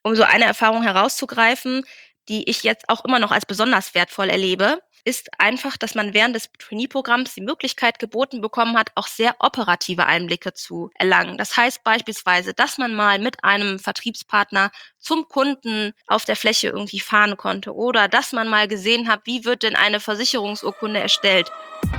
Um so eine Erfahrung herauszugreifen, die ich jetzt auch immer noch als besonders wertvoll erlebe, ist einfach, dass man während des Trainee-Programms die Möglichkeit geboten bekommen hat, auch sehr operative Einblicke zu erlangen. Das heißt beispielsweise, dass man mal mit einem Vertriebspartner zum Kunden auf der Fläche irgendwie fahren konnte oder dass man mal gesehen hat, wie wird denn eine Versicherungsurkunde erstellt.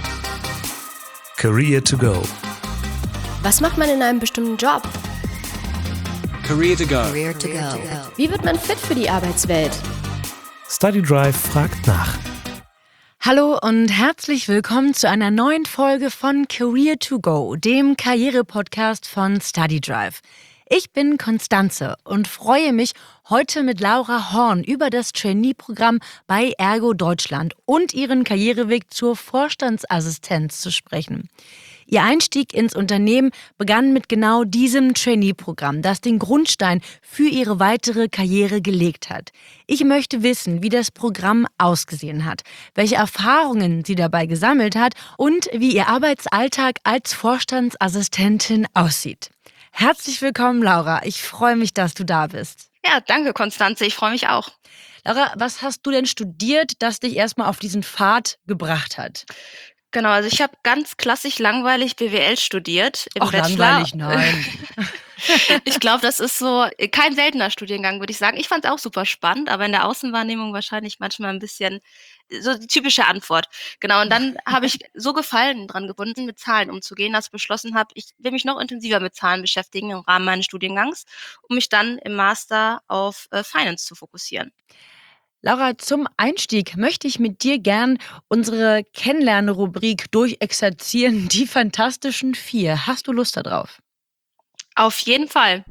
Career to go. Was macht man in einem bestimmten Job? Career to go. Career to go. Wie wird man fit für die Arbeitswelt? Study Drive fragt nach. Hallo und herzlich willkommen zu einer neuen Folge von Career to Go, dem Karriere-Podcast von Study Drive. Ich bin Constanze und freue mich, heute mit Laura Horn über das Trainee-Programm bei Ergo Deutschland und ihren Karriereweg zur Vorstandsassistenz zu sprechen. Ihr Einstieg ins Unternehmen begann mit genau diesem Trainee-Programm, das den Grundstein für ihre weitere Karriere gelegt hat. Ich möchte wissen, wie das Programm ausgesehen hat, welche Erfahrungen sie dabei gesammelt hat und wie ihr Arbeitsalltag als Vorstandsassistentin aussieht. Herzlich willkommen, Laura. Ich freue mich, dass du da bist. Ja, danke, Constanze. Ich freue mich auch. Laura, was hast du denn studiert, das dich erstmal auf diesen Pfad gebracht hat? Genau, also ich habe ganz klassisch langweilig BWL studiert im Bachelor. Langweilig, nein. Ich glaube, das ist so kein seltener Studiengang, würde ich sagen. Ich fand es auch super spannend, aber in der Außenwahrnehmung wahrscheinlich manchmal ein bisschen so die typische Antwort. Genau, und dann habe ich so Gefallen dran gefunden, mit Zahlen umzugehen, dass ich beschlossen habe, ich will mich noch intensiver mit Zahlen beschäftigen im Rahmen meines Studiengangs, um mich dann im Master auf Finance zu fokussieren. Laura, zum Einstieg möchte ich mit dir gern unsere Kennenlernrubrik durchexerzieren, die Fantastischen Vier. Hast du Lust darauf? Auf jeden Fall.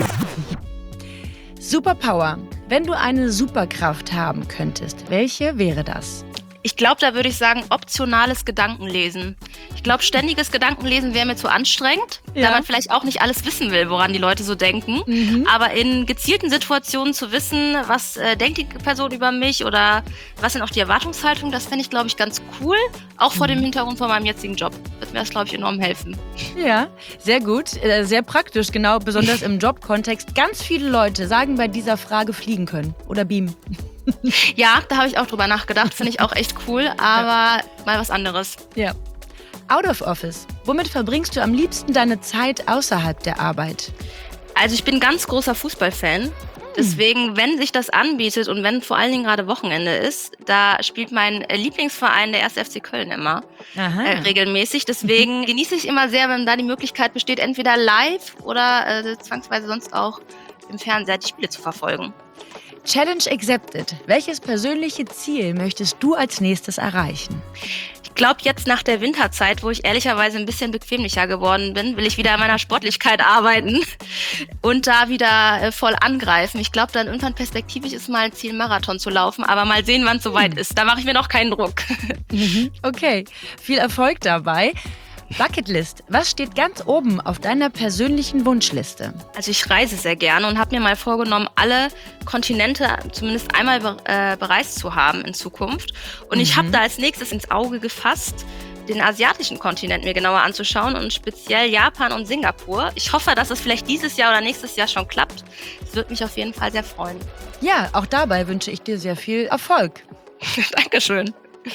Superpower. Wenn du eine Superkraft haben könntest, welche wäre das? Ich glaube, da würde ich sagen, optionales Gedankenlesen. Ich glaube, ständiges Gedankenlesen wäre mir zu anstrengend, da man vielleicht auch nicht alles wissen will, woran die Leute so denken. Aber in gezielten Situationen zu wissen, was denkt die Person über mich oder was sind auch die Erwartungshaltungen, das fände ich, glaube ich, ganz cool. Auch vor dem Hintergrund von meinem jetzigen Job wird mir das, glaube ich, enorm helfen. Ja, sehr gut, sehr praktisch, genau, besonders im Jobkontext. Ganz viele Leute sagen bei dieser Frage fliegen können oder beamen. Ja, da habe ich auch drüber nachgedacht. Finde ich auch echt cool, aber mal was anderes. Ja. Out of Office. Womit verbringst du am liebsten deine Zeit außerhalb der Arbeit? Also ich bin ganz großer Fußballfan. Deswegen, wenn sich das anbietet und wenn vor allen Dingen gerade Wochenende ist, da spielt mein Lieblingsverein, der 1. FC Köln, immer regelmäßig. Deswegen genieße ich immer sehr, wenn da die Möglichkeit besteht, entweder live oder zwangsweise sonst auch im Fernseher die Spiele zu verfolgen. Challenge accepted. Welches persönliche Ziel möchtest du als nächstes erreichen? Ich glaube, jetzt nach der Winterzeit, wo ich ehrlicherweise ein bisschen bequemlicher geworden bin, will ich wieder an meiner Sportlichkeit arbeiten und da wieder voll angreifen. Ich glaube, dann irgendwann perspektivisch ist mal ein Ziel, Marathon zu laufen, aber mal sehen, wann es soweit ist. Da mache ich mir noch keinen Druck. Okay, viel Erfolg dabei. Bucketlist. Was steht ganz oben auf deiner persönlichen Wunschliste? Also ich reise sehr gerne und habe mir mal vorgenommen, alle Kontinente zumindest einmal bereist zu haben in Zukunft. Und ich habe da als nächstes ins Auge gefasst, den asiatischen Kontinent mir genauer anzuschauen und speziell Japan und Singapur. Ich hoffe, dass es vielleicht dieses Jahr oder nächstes Jahr schon klappt. Das würde mich auf jeden Fall sehr freuen. Ja, auch dabei wünsche ich dir sehr viel Erfolg. Dankeschön.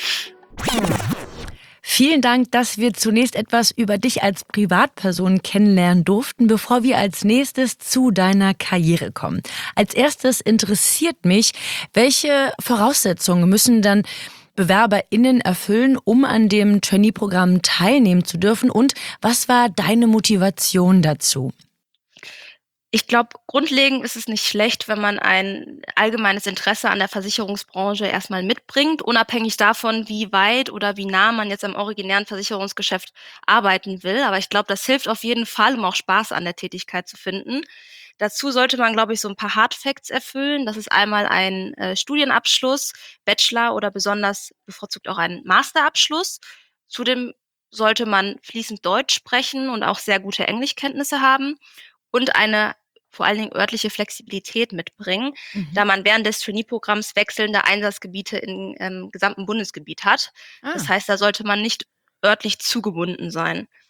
Vielen Dank, dass wir zunächst etwas über dich als Privatperson kennenlernen durften, bevor wir als nächstes zu deiner Karriere kommen. Als erstes interessiert mich, welche Voraussetzungen müssen dann BewerberInnen erfüllen, um an dem Trainee-Programm teilnehmen zu dürfen, und was war deine Motivation dazu? Ich glaube, grundlegend ist es nicht schlecht, wenn man ein allgemeines Interesse an der Versicherungsbranche erstmal mitbringt, unabhängig davon, wie weit oder wie nah man jetzt am originären Versicherungsgeschäft arbeiten will. Aber ich glaube, das hilft auf jeden Fall, um auch Spaß an der Tätigkeit zu finden. Dazu sollte man, glaube ich, so ein paar Hard Facts erfüllen. Das ist einmal ein Studienabschluss, Bachelor oder besonders bevorzugt auch ein Masterabschluss. Zudem sollte man fließend Deutsch sprechen und auch sehr gute Englischkenntnisse haben und eine vor allen Dingen örtliche Flexibilität mitbringen, da man während des Trainee-Programms wechselnde Einsatzgebiete im gesamten Bundesgebiet hat. Das heißt, da sollte man nicht örtlich zugebunden sein.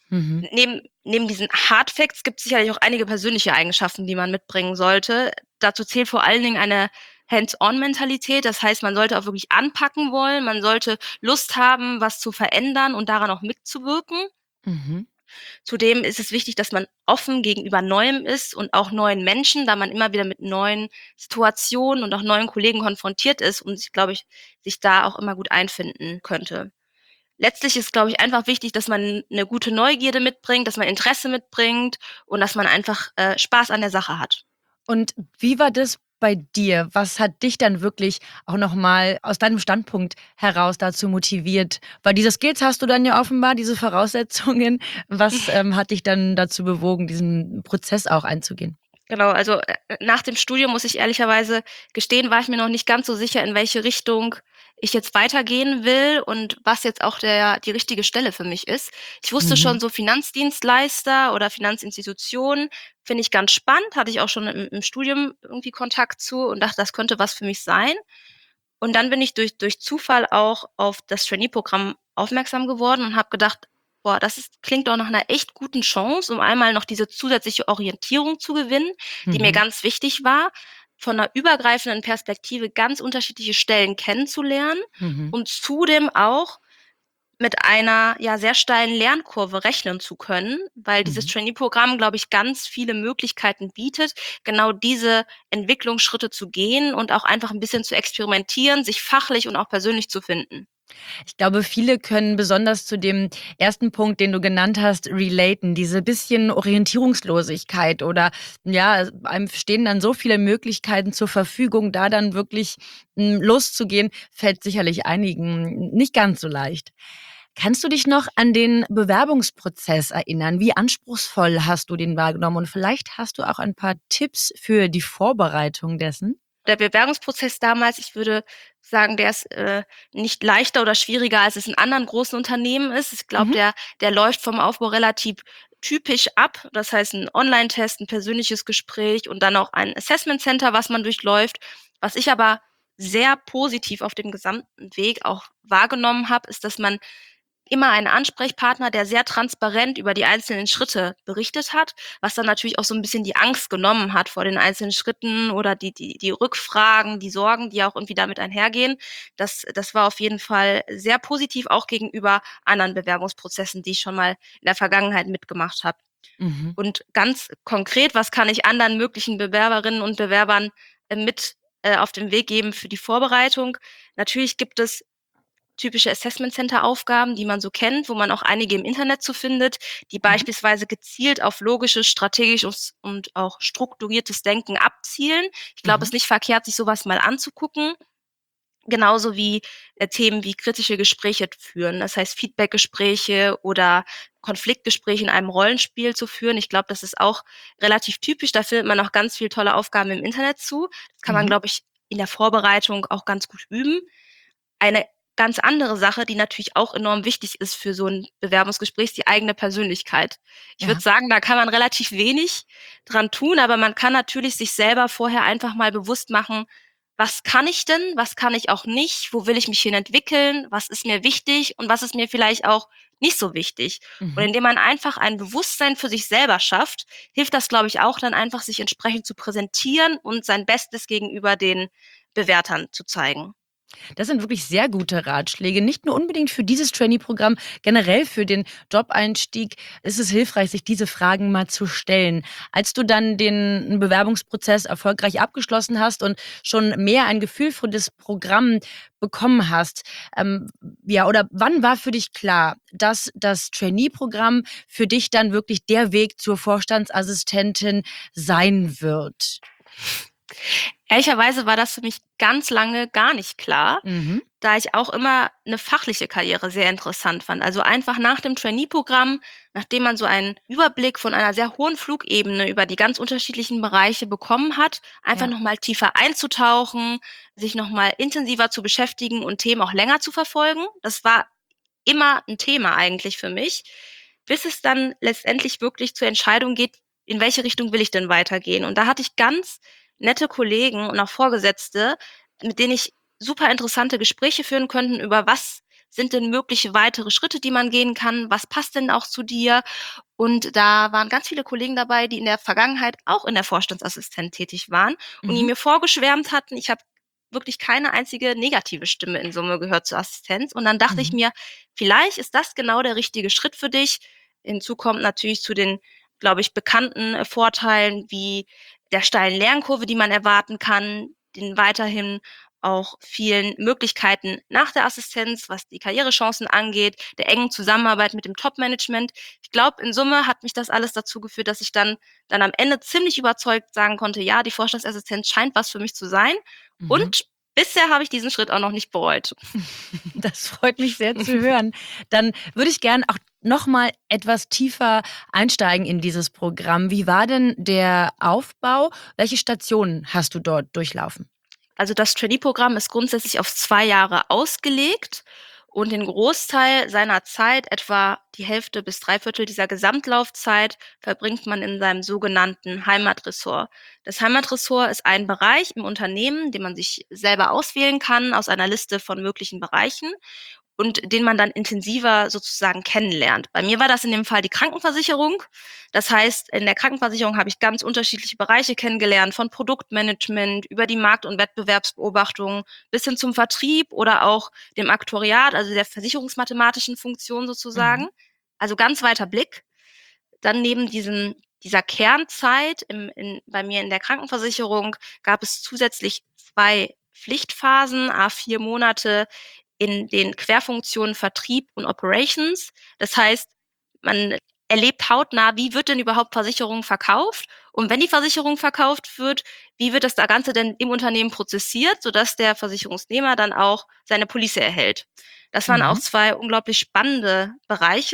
Mhm. Neben diesen Hard Facts gibt es sicherlich auch einige persönliche Eigenschaften, die man mitbringen sollte. Dazu zählt vor allen Dingen eine Hands-on-Mentalität. Das heißt, man sollte auch wirklich anpacken wollen. Man sollte Lust haben, was zu verändern und daran auch mitzuwirken. Mhm. Zudem ist es wichtig, dass man offen gegenüber Neuem ist und auch neuen Menschen, da man immer wieder mit neuen Situationen und auch neuen Kollegen konfrontiert ist und sich, glaube ich, sich da auch immer gut einfinden könnte. Letztlich ist, glaube ich, einfach wichtig, dass man eine gute Neugierde mitbringt, dass man Interesse mitbringt und dass man einfach, Spaß an der Sache hat. Und wie war das bei dir? Was hat dich dann wirklich auch noch mal aus deinem Standpunkt heraus dazu motiviert? Weil diese Skills hast du dann ja offenbar, diese Voraussetzungen. Was, hat dich dann dazu bewogen, diesen Prozess auch einzugehen? Genau, also, nach dem Studium, muss ich ehrlicherweise gestehen, war ich mir noch nicht ganz so sicher, in welche Richtung ich jetzt weitergehen will und was jetzt auch die richtige Stelle für mich ist. Ich wusste Mhm. schon, so Finanzdienstleister oder Finanzinstitutionen finde ich ganz spannend, hatte ich auch schon im Studium irgendwie Kontakt zu und dachte, das könnte was für mich sein. Und dann bin ich durch Zufall auch auf das Trainee-Programm aufmerksam geworden und habe gedacht: „Boah, klingt doch nach einer echt guten Chance, um einmal noch diese zusätzliche Orientierung zu gewinnen“, die mir Mhm. ganz wichtig war, von einer übergreifenden Perspektive ganz unterschiedliche Stellen kennenzulernen Mhm. und zudem auch mit einer, ja, sehr steilen Lernkurve rechnen zu können, weil dieses Mhm. Trainee-Programm, glaube ich, ganz viele Möglichkeiten bietet, genau diese Entwicklungsschritte zu gehen und auch einfach 'n bisschen zu experimentieren, sich fachlich und auch persönlich zu finden. Ich glaube, viele können besonders zu dem ersten Punkt, den du genannt hast, relaten. Diese bisschen Orientierungslosigkeit oder ja, einem stehen dann so viele Möglichkeiten zur Verfügung, da dann wirklich loszugehen, fällt sicherlich einigen nicht ganz so leicht. Kannst du dich noch an den Bewerbungsprozess erinnern? Wie anspruchsvoll hast du den wahrgenommen? Und vielleicht hast du auch ein paar Tipps für die Vorbereitung dessen? Der Bewerbungsprozess damals, ich würde sagen, der ist, nicht leichter oder schwieriger, als es in anderen großen Unternehmen ist. Ich glaube, Mhm. der läuft vom Aufbau relativ typisch ab. Das heißt, 'n Onlinetest, 'n persönliches Gespräch und dann auch ein Assessment Center, was man durchläuft. Was ich aber sehr positiv auf dem gesamten Weg auch wahrgenommen habe, ist, dass man immer einen Ansprechpartner, der sehr transparent über die einzelnen Schritte berichtet hat, was dann natürlich auch so 'n bisschen die Angst genommen hat vor den einzelnen Schritten oder die Rückfragen, die Sorgen, die auch irgendwie damit einhergehen. Das war auf jeden Fall sehr positiv, auch gegenüber anderen Bewerbungsprozessen, die ich schon mal in der Vergangenheit mitgemacht habe. Mhm. Und ganz konkret, was kann ich anderen möglichen Bewerberinnen und Bewerbern, mit, auf den Weg geben für die Vorbereitung? Natürlich gibt es typische Assessment Center Aufgaben, die man so kennt, wo man auch einige im Internet zu findet, die Mhm. beispielsweise gezielt auf logisches, strategisches und auch strukturiertes Denken abzielen. Ich glaube, es Mhm. ist nicht verkehrt, sich sowas mal anzugucken. Genauso wie, Themen wie kritische Gespräche führen. Das heißt, Feedbackgespräche oder Konfliktgespräche in einem Rollenspiel zu führen. Ich glaube, das ist auch relativ typisch. Da findet man auch ganz viel tolle Aufgaben im Internet zu. Das kann man, Mhm. glaube ich, in der Vorbereitung auch ganz gut üben. Eine ganz andere Sache, die natürlich auch enorm wichtig ist für so 'n Bewerbungsgespräch, ist die eigene Persönlichkeit. Ich würde Ja. sagen, da kann man relativ wenig dran tun, aber man kann natürlich sich selber vorher einfach mal bewusst machen: „Was kann ich denn? Was kann ich auch nicht? Wo will ich mich hin entwickeln? Was ist mir wichtig und was ist mir vielleicht auch nicht so wichtig?“ Und Mhm. indem man einfach ein Bewusstsein für sich selber schafft, hilft das, glaube ich, auch dann einfach, sich entsprechend zu präsentieren und sein Bestes gegenüber den Bewertern zu zeigen. Das sind wirklich sehr gute Ratschläge. Nicht nur unbedingt für dieses Trainee-Programm, generell für den Jobeinstieg ist es hilfreich, sich diese Fragen mal zu stellen. Als du dann den Bewerbungsprozess erfolgreich abgeschlossen hast und schon mehr ein Gefühl für das Programm bekommen hast, ja, oder wann war für dich klar, dass das Trainee-Programm für dich dann wirklich der Weg zur Vorstandsassistentin sein wird? Ehrlicherweise war das für mich ganz lange gar nicht klar, Mhm. da ich auch immer 'ne fachliche Karriere sehr interessant fand. Also, einfach nach dem Trainee-Programm, nachdem man so einen Überblick von einer sehr hohen Flugebene über die ganz unterschiedlichen Bereiche bekommen hat, einfach Ja. noch mal tiefer einzutauchen, sich noch mal intensiver zu beschäftigen und Themen auch länger zu verfolgen. Das war immer 'n Thema eigentlich für mich, bis es dann letztendlich wirklich zur Entscheidung geht: „In welche Richtung will ich denn weitergehen?“ Und da hatte ich ganz nette Kollegen und auch Vorgesetzte, mit denen ich super interessante Gespräche führen könnten über was sind denn mögliche weitere Schritte, die man gehen kann? Was passt denn auch zu dir? Und da waren ganz viele Kollegen dabei, die in der Vergangenheit auch in der Vorstandsassistenz tätig waren und die Mhm. mir vorgeschwärmt hatten. Ich habe wirklich keine einzige negative Stimme in Summe gehört zur Assistenz. Und dann dachte ich Mhm. mir, vielleicht ist das genau der richtige Schritt für dich. Hinzu kommt natürlich zu den, glaube ich, bekannten Vorteilen wie der steilen Lernkurve, die man erwarten kann, den weiterhin auch vielen Möglichkeiten nach der Assistenz, was die Karrierechancen angeht, der engen Zusammenarbeit mit dem Top-Management. Ich glaube, in Summe hat mich das alles dazu geführt, dass ich dann am Ende ziemlich überzeugt sagen konnte, ja, die Vorstandsassistenz scheint was für mich zu sein. Mhm. Und bisher habe ich diesen Schritt auch noch nicht bereut. Das freut mich sehr zu hören. Dann würde ich gerne auch noch mal etwas tiefer einsteigen in dieses Programm. Wie war denn der Aufbau? Welche Stationen hast du dort durchlaufen? Also das Trainee-Programm ist grundsätzlich auf 2 Jahre ausgelegt und den Großteil seiner Zeit, etwa die Hälfte bis 3/4 dieser Gesamtlaufzeit, verbringt man in seinem sogenannten Heimatressort. Das Heimatressort ist ein Bereich im Unternehmen, den man sich selber auswählen kann aus einer Liste von möglichen Bereichen und den man dann intensiver sozusagen kennenlernt. Bei mir war das in dem Fall die Krankenversicherung. Das heißt, in der Krankenversicherung habe ich ganz unterschiedliche Bereiche kennengelernt, von Produktmanagement über die Markt- und Wettbewerbsbeobachtung bis hin zum Vertrieb oder auch dem Aktuariat, also der versicherungsmathematischen Funktion sozusagen. Mhm. Also ganz weiter Blick. Dann neben dieser Kernzeit bei mir in der Krankenversicherung gab es zusätzlich 2 Pflichtphasen, 4 Monate in den Querfunktionen Vertrieb und Operations. Das heißt, man erlebt hautnah, wie wird denn überhaupt Versicherung verkauft? Und wenn die Versicherung verkauft wird, wie wird das da Ganze denn im Unternehmen prozessiert, sodass der Versicherungsnehmer dann auch seine Police erhält? Das waren auch Mhm. 2 unglaublich spannende Bereiche.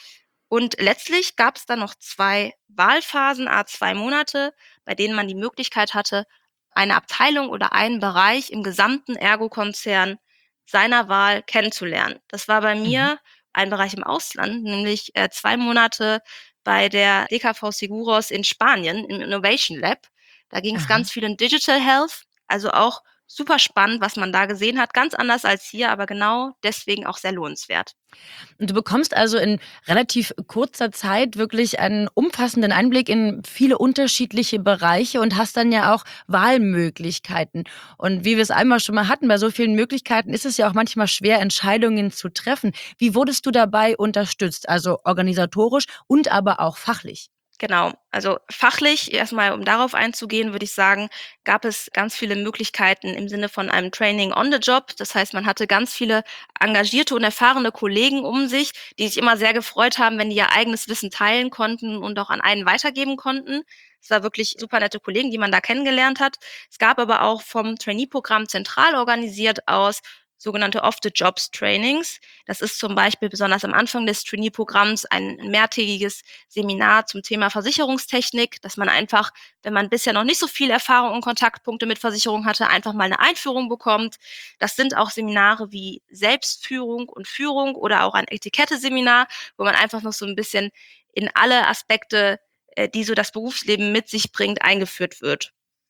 Und letztlich gab es dann noch 2 Wahlphasen, 2 Monate, bei denen man die Möglichkeit hatte, eine Abteilung oder einen Bereich im gesamten Ergo-Konzern seiner Wahl kennenzulernen. Das war bei Mhm. mir ein Bereich im Ausland, nämlich 2 Monate bei der DKV Seguros in Spanien im Innovation Lab. Da ging es Aha. ganz viel in Digital Health, also auch super spannend, was man da gesehen hat. Ganz anders als hier, aber genau deswegen auch sehr lohnenswert. Und du bekommst also in relativ kurzer Zeit wirklich einen umfassenden Einblick in viele unterschiedliche Bereiche und hast dann ja auch Wahlmöglichkeiten. Und wie wir es einmal schon mal hatten, bei so vielen Möglichkeiten ist es ja auch manchmal schwer, Entscheidungen zu treffen. Wie wurdest du dabei unterstützt? Also organisatorisch und aber auch fachlich? Genau. Also fachlich, erstmal um darauf einzugehen, würde ich sagen, gab es ganz viele Möglichkeiten im Sinne von einem Training on the Job. Das heißt, man hatte ganz viele engagierte und erfahrene Kollegen um sich, die sich immer sehr gefreut haben, wenn die ihr eigenes Wissen teilen konnten und auch an einen weitergeben konnten. Es war wirklich super nette Kollegen, die man da kennengelernt hat. Es gab aber auch vom Trainee-Programm zentral organisiert aus sogenannte Off-the-Jobs-Trainings. Das ist zum Beispiel besonders am Anfang des Trainee-Programms ein mehrtägiges Seminar zum Thema Versicherungstechnik, dass man einfach, wenn man bisher noch nicht so viel Erfahrung und Kontaktpunkte mit Versicherung hatte, einfach mal eine Einführung bekommt. Das sind auch Seminare wie Selbstführung und Führung oder auch ein Etikette-Seminar, wo man einfach noch so ein bisschen in alle Aspekte, die so das Berufsleben mit sich bringt, eingeführt wird.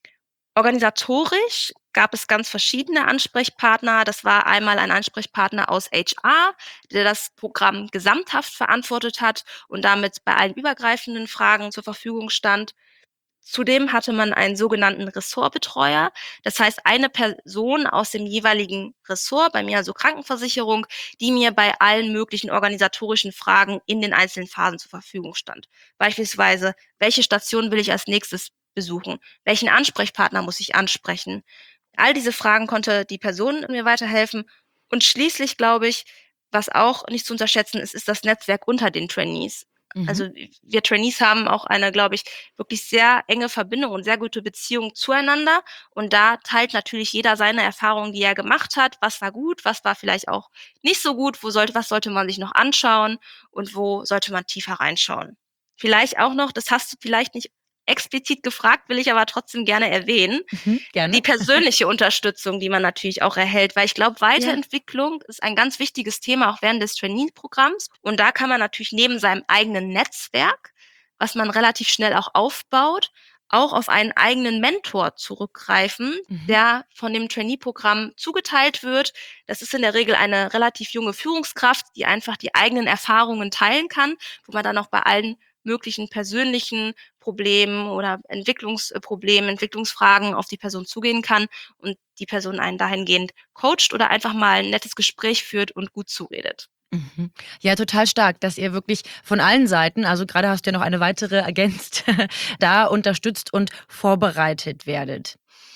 Organisatorisch gab es ganz verschiedene Ansprechpartner. Das war einmal ein Ansprechpartner aus HR, der das Programm gesamthaft verantwortet hat und damit bei allen übergreifenden Fragen zur Verfügung stand. Zudem hatte man einen sogenannten Ressortbetreuer. Das heißt, eine Person aus dem jeweiligen Ressort, bei mir also Krankenversicherung, die mir bei allen möglichen organisatorischen Fragen in den einzelnen Phasen zur Verfügung stand. Beispielsweise, welche Station will ich als nächstes besuchen? Welchen Ansprechpartner muss ich ansprechen? All diese Fragen konnte die Person mir weiterhelfen. Und schließlich glaube ich, was auch nicht zu unterschätzen ist, ist das Netzwerk unter den Trainees. Mhm. Also wir Trainees haben auch eine, glaube ich, wirklich sehr enge Verbindung und sehr gute Beziehung zueinander. Und da teilt natürlich jeder seine Erfahrungen, die er gemacht hat. Was war gut, was war vielleicht auch nicht so gut, was sollte man sich noch anschauen und wo sollte man tiefer reinschauen. Vielleicht auch noch, das hast du vielleicht nicht explizit gefragt, will ich aber trotzdem gerne erwähnen, Mhm. die Gerne. persönliche Unterstützung, die man natürlich auch erhält, weil ich glaube, Ja. Weiterentwicklung ist ein ganz wichtiges Thema auch während des Trainee-Programms. Und da kann man natürlich neben seinem eigenen Netzwerk, was man relativ schnell auch aufbaut, auch auf einen eigenen Mentor zurückgreifen, der von dem Trainee-Programm zugeteilt wird. Das ist in der Regel eine relativ junge Führungskraft, die einfach die eigenen Erfahrungen teilen kann, wo man dann auch bei allen möglichen persönlichen Problemen oder Entwicklungsproblemen, Entwicklungsfragen auf die Person zugehen kann und die Person einen dahingehend coacht oder einfach mal ein nettes Gespräch führt und gut zuredet. Mhm. Ja, total stark, dass ihr wirklich von allen Seiten, also gerade hast du ja noch eine weitere ergänzt, da unterstützt und vorbereitet werdet.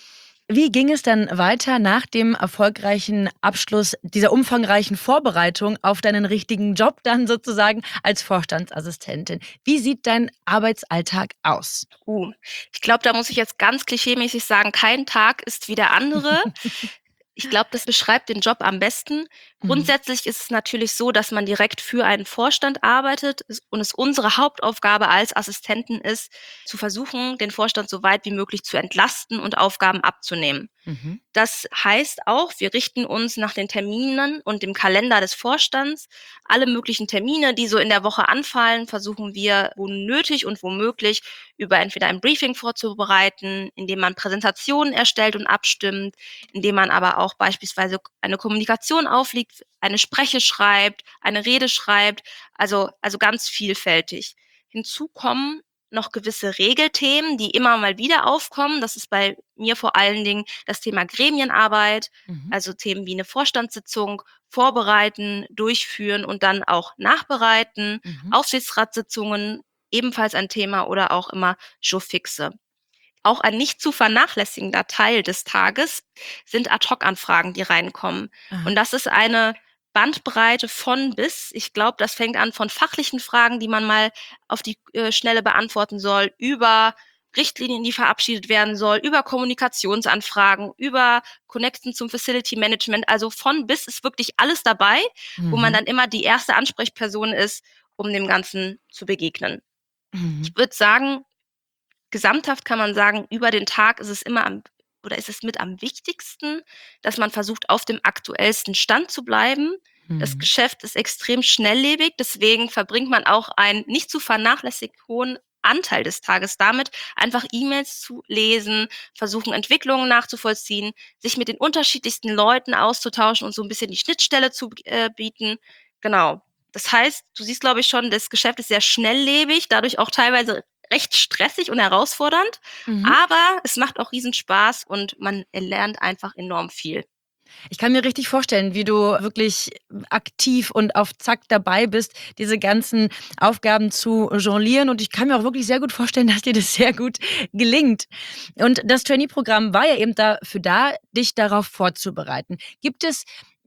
Wie ging es dann weiter nach dem erfolgreichen Abschluss dieser umfangreichen Vorbereitung auf deinen richtigen Job dann sozusagen als Vorstandsassistentin? Wie sieht dein Arbeitsalltag aus? Ich glaube, da muss ich jetzt ganz klischeemäßig sagen, kein Tag ist wie der andere. Ich glaube, das beschreibt den Job am besten. Mhm. Grundsätzlich ist es natürlich so, dass man direkt für einen Vorstand arbeitet und es unsere Hauptaufgabe als Assistenten ist, zu versuchen, den Vorstand so weit wie möglich zu entlasten und Aufgaben abzunehmen. Mhm. Das heißt auch, wir richten uns nach den Terminen und dem Kalender des Vorstands. Alle möglichen Termine, die so in der Woche anfallen, versuchen wir, wo nötig und womöglich, über entweder ein Briefing vorzubereiten, indem man Präsentationen erstellt und abstimmt, indem man aber auch beispielsweise eine Kommunikation auflegt, eine Spreche schreibt, eine Rede schreibt, also ganz vielfältig. Hinzu kommen noch gewisse Regelthemen, die immer mal wieder aufkommen. Das ist bei mir vor allen Dingen das Thema Gremienarbeit, Mhm. also Themen wie eine Vorstandssitzung vorbereiten, durchführen und dann auch nachbereiten. Mhm. Aufsichtsratssitzungen, ebenfalls ein Thema oder auch immer Jourfixe. Auch ein nicht zu vernachlässigender Teil des Tages sind Ad-hoc-Anfragen, die reinkommen. Aha. Und das ist eine Bandbreite von bis. Ich glaube, das fängt an von fachlichen Fragen, die man mal auf die Schnelle beantworten soll, über Richtlinien, die verabschiedet werden soll, über Kommunikationsanfragen, über Connecten zum Facility Management. Also von bis ist wirklich alles dabei, wo man Mhm. dann immer die erste Ansprechperson ist, um dem Ganzen zu begegnen. Mhm. Ich würde sagen, gesamthaft kann man sagen, über den Tag ist es immer ist es mit am wichtigsten, dass man versucht, auf dem aktuellsten Stand zu bleiben. Das Mhm. Geschäft ist extrem schnelllebig, deswegen verbringt man auch einen nicht zu vernachlässigen hohen Anteil des Tages damit, einfach E-Mails zu lesen, versuchen, Entwicklungen nachzuvollziehen, sich mit den unterschiedlichsten Leuten auszutauschen und so ein bisschen die Schnittstelle zu bieten. Genau. Das heißt, du siehst, glaube ich, schon, das Geschäft ist sehr schnelllebig, dadurch auch teilweise recht stressig und herausfordernd, Mhm. aber es macht auch Riesenspaß und man lernt einfach enorm viel. Ich kann mir richtig vorstellen, wie du wirklich aktiv und auf Zack dabei bist, diese ganzen Aufgaben zu jonglieren. Und ich kann mir auch wirklich sehr gut vorstellen, dass dir das sehr gut gelingt. Und das Trainee-Programm war ja eben dafür da, dich darauf vorzubereiten. Gibt es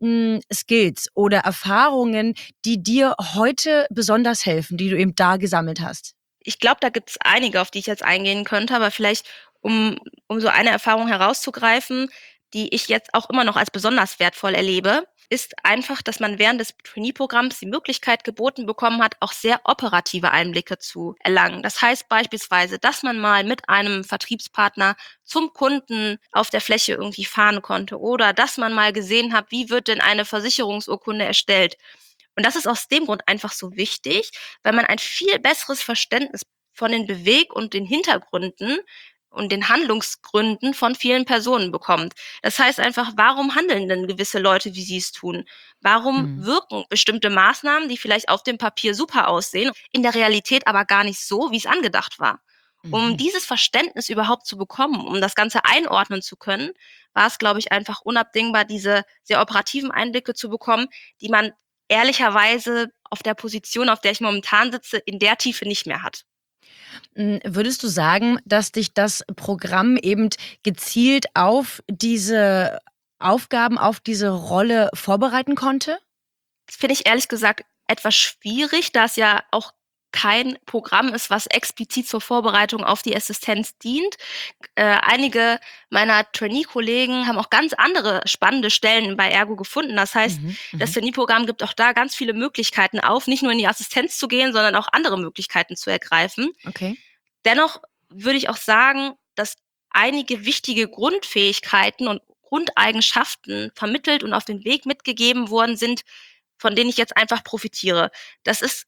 Skills oder Erfahrungen, die dir heute besonders helfen, die du eben da gesammelt hast? Ich glaube, da gibt's einige, auf die ich jetzt eingehen könnte, aber vielleicht, um so eine Erfahrung herauszugreifen, die ich jetzt auch immer noch als besonders wertvoll erlebe, ist einfach, dass man während des Trainee-Programms die Möglichkeit geboten bekommen hat, auch sehr operative Einblicke zu erlangen. Das heißt beispielsweise, dass man mal mit einem Vertriebspartner zum Kunden auf der Fläche irgendwie fahren konnte oder dass man mal gesehen hat, wie wird denn eine Versicherungsurkunde erstellt. Und das ist aus dem Grund einfach so wichtig, weil man ein viel besseres Verständnis von den Beweg und den Hintergründen und den Handlungsgründen von vielen Personen bekommt. Das heißt einfach, warum handeln denn gewisse Leute, wie sie es tun? Warum Mhm. wirken bestimmte Maßnahmen, die vielleicht auf dem Papier super aussehen, in der Realität aber gar nicht so, wie es angedacht war? Um Mhm. dieses Verständnis überhaupt zu bekommen, um das Ganze einordnen zu können, war es, glaube ich, einfach unabdingbar, diese sehr operativen Einblicke zu bekommen, die man ehrlicherweise auf der Position, auf der ich momentan sitze, in der Tiefe nicht mehr hat. Würdest du sagen, dass dich das Programm eben gezielt auf diese Aufgaben, auf diese Rolle vorbereiten konnte? Das finde ich ehrlich gesagt etwas schwierig, da es ja auch kein Programm ist, was explizit zur Vorbereitung auf die Assistenz dient. Einige meiner Trainee-Kollegen haben auch ganz andere spannende Stellen bei Ergo gefunden. Das heißt, Mhm, das mhm. Trainee-Programm gibt auch da ganz viele Möglichkeiten auf, nicht nur in die Assistenz zu gehen, sondern auch andere Möglichkeiten zu ergreifen. Okay. Dennoch würde ich auch sagen, dass einige wichtige Grundfähigkeiten und Grundeigenschaften vermittelt und auf den Weg mitgegeben worden sind, von denen ich jetzt einfach profitiere. Das ist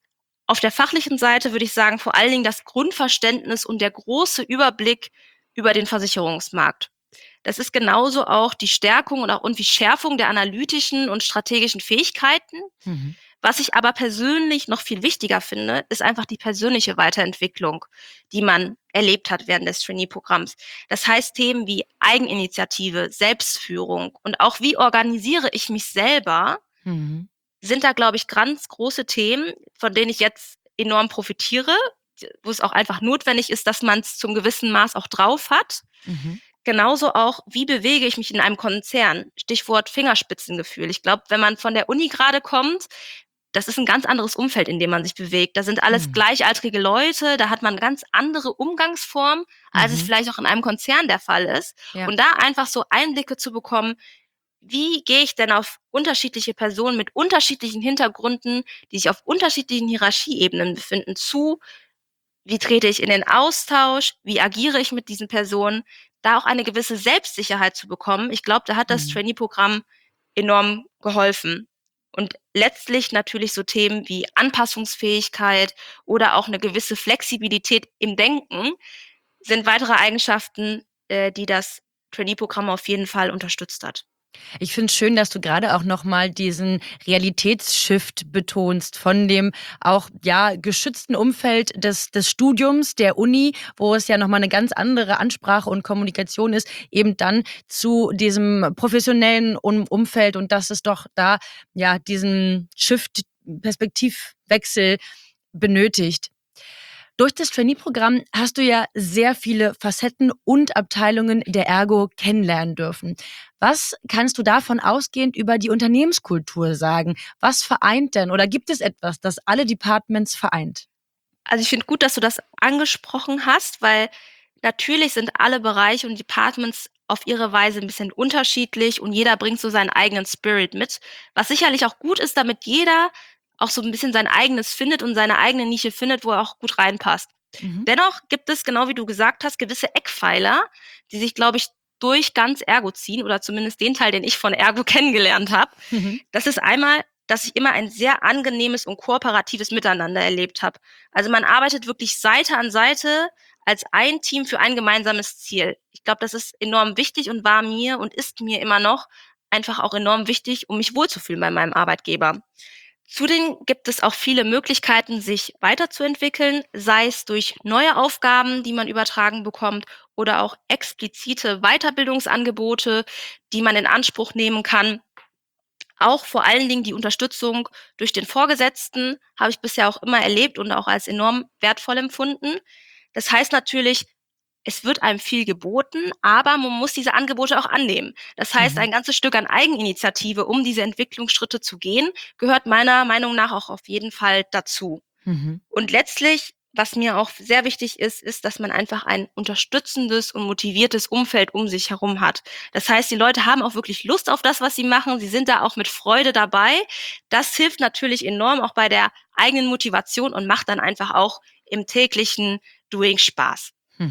Auf der fachlichen Seite würde ich sagen, vor allen Dingen das Grundverständnis und der große Überblick über den Versicherungsmarkt. Das ist genauso auch die Stärkung und die Schärfung der analytischen und strategischen Fähigkeiten. Was ich aber persönlich noch viel wichtiger finde, ist einfach die persönliche Weiterentwicklung, die man erlebt hat während des Trainee-Programms. Das heißt, Themen wie Eigeninitiative, Selbstführung und auch wie organisiere ich mich selber, sind da, glaube ich, ganz große Themen, von denen ich jetzt enorm profitiere, wo es auch einfach notwendig ist, dass man es zum gewissen Maß auch drauf hat. Genauso auch, wie bewege ich mich in einem Konzern? Stichwort Fingerspitzengefühl. Ich glaube, wenn man von der Uni gerade kommt, das ist ein ganz anderes Umfeld, in dem man sich bewegt. Da sind alles gleichaltrige Leute, da hat man ganz andere Umgangsformen, als es vielleicht auch in einem Konzern der Fall ist. Ja. Und da einfach so Einblicke zu bekommen, wie gehe ich denn auf unterschiedliche Personen mit unterschiedlichen Hintergründen, die sich auf unterschiedlichen Hierarchieebenen befinden, zu? Wie trete ich in den Austausch? Wie agiere ich mit diesen Personen? Da auch eine gewisse Selbstsicherheit zu bekommen. Ich glaube, da hat das Trainee-Programm enorm geholfen. Und letztlich natürlich so Themen wie Anpassungsfähigkeit oder auch eine gewisse Flexibilität im Denken sind weitere Eigenschaften, die das Trainee-Programm auf jeden Fall unterstützt hat. Ich finde es schön, dass du gerade auch nochmal diesen Realitätsshift betonst von dem auch geschützten Umfeld des Studiums, der Uni, wo es ja nochmal eine ganz andere Ansprache und Kommunikation ist, eben dann zu diesem professionellen Umfeld und dass es doch da diesen Shift, Perspektivwechsel benötigt. Durch das Trainee-Programm hast du ja sehr viele Facetten und Abteilungen der Ergo kennenlernen dürfen. Was kannst du davon ausgehend über die Unternehmenskultur sagen? Was vereint denn oder gibt es etwas, das alle Departments vereint? Also ich finde gut, dass du das angesprochen hast, weil natürlich sind alle Bereiche und Departments auf ihre Weise ein bisschen unterschiedlich und jeder bringt so seinen eigenen Spirit mit, was sicherlich auch gut ist, damit jeder auch so ein bisschen sein eigenes findet und seine eigene Nische findet, wo er auch gut reinpasst. Dennoch gibt es, genau wie du gesagt hast, gewisse Eckpfeiler, die sich, glaube ich, durch ganz Ergo ziehen oder zumindest den Teil, den ich von Ergo kennengelernt habe. Das ist einmal, dass ich immer ein sehr angenehmes und kooperatives Miteinander erlebt habe. Also man arbeitet wirklich Seite an Seite als ein Team für ein gemeinsames Ziel. Ich glaube, das ist enorm wichtig und war mir und ist mir immer noch einfach auch enorm wichtig, um mich wohlzufühlen bei meinem Arbeitgeber. Zudem gibt es auch viele Möglichkeiten, sich weiterzuentwickeln, sei es durch neue Aufgaben, die man übertragen bekommt, oder auch explizite Weiterbildungsangebote, die man in Anspruch nehmen kann. Auch vor allen Dingen die Unterstützung durch den Vorgesetzten habe ich bisher auch immer erlebt und auch als enorm wertvoll empfunden. Das heißt natürlich, es wird einem viel geboten, aber man muss diese Angebote auch annehmen. Das heißt, ein ganzes Stück an Eigeninitiative, um diese Entwicklungsschritte zu gehen, gehört meiner Meinung nach auch auf jeden Fall dazu. Und letztlich, was mir auch sehr wichtig ist, ist, dass man einfach ein unterstützendes und motiviertes Umfeld um sich herum hat. Das heißt, die Leute haben auch wirklich Lust auf das, was sie machen. Sie sind da auch mit Freude dabei. Das hilft natürlich enorm auch bei der eigenen Motivation und macht dann einfach auch im täglichen Doing Spaß.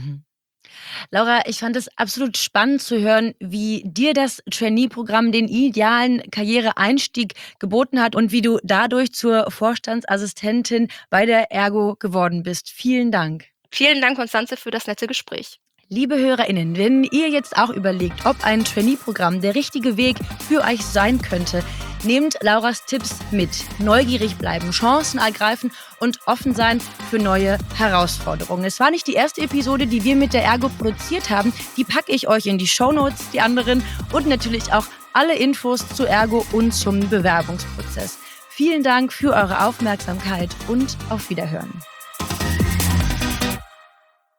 Laura, ich fand es absolut spannend zu hören, wie dir das Trainee-Programm den idealen Karriereeinstieg geboten hat und wie du dadurch zur Vorstandsassistentin bei der Ergo geworden bist. Vielen Dank. Vielen Dank, Constanze, für das nette Gespräch. Liebe HörerInnen, wenn ihr jetzt auch überlegt, ob ein Trainee-Programm der richtige Weg für euch sein könnte, nehmt Lauras Tipps mit. Neugierig bleiben, Chancen ergreifen und offen sein für neue Herausforderungen. Es war nicht die erste Episode, die wir mit der Ergo produziert haben. Die packe ich euch in die Shownotes, die anderen, und natürlich auch alle Infos zu Ergo und zum Bewerbungsprozess. Vielen Dank für eure Aufmerksamkeit und auf Wiederhören.